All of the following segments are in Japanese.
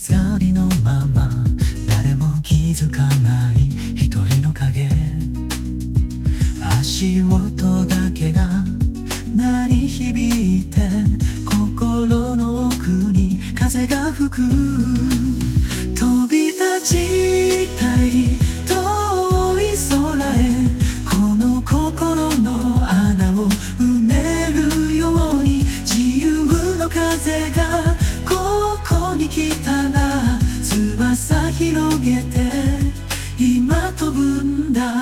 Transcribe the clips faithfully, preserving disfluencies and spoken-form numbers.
去りのまま誰も気づかない一人の影、足音だけが鳴り響いて心の奥に風が吹く。飛び立ちたい遠い空へ、この心の穴を埋めるように自由の風がここに来たら翼広げて今飛ぶんだ。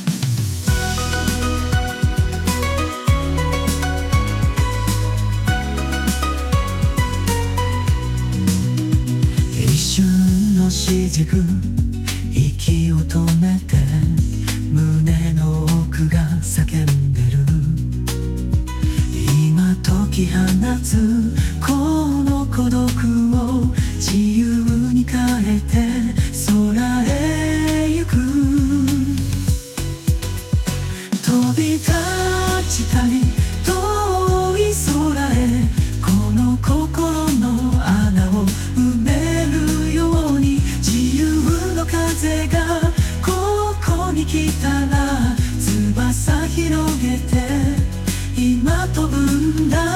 一瞬のしじく息を止めて胸の奥が叫んでる。今解き放つこの孤独を自由に変えて空へ行く。飛び立ちたい遠い空へ、この心の穴を埋めるように自由の風がここに来たら翼広げて今飛ぶんだ。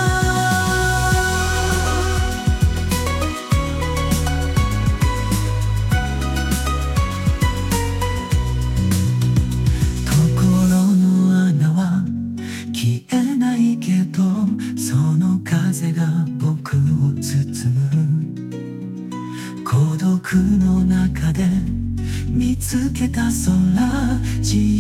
心の穴は消えないけど、その風が僕を包む。孤独の中で見つけた空、自